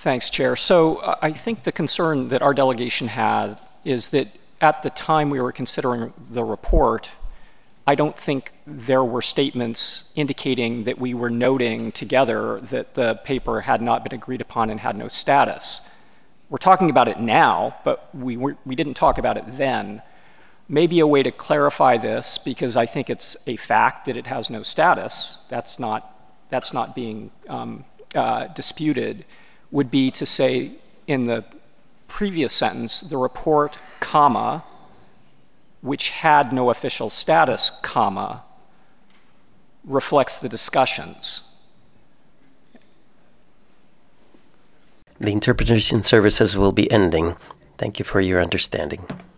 Thanks, Chair. So I think the concern that our delegation has is that at the time we were considering the report, I don't think there were statements indicating that we were noting together that the paper had not been agreed upon and had no status. We're talking about it now, but we didn't talk about it then. Maybe a way to clarify this, because I think it's a fact that it has no status, that's not being disputed, would be to say in the previous sentence, the report, comma, which had no official status, comma, reflects the discussions. The interpretation services will be ending. Thank you for your understanding.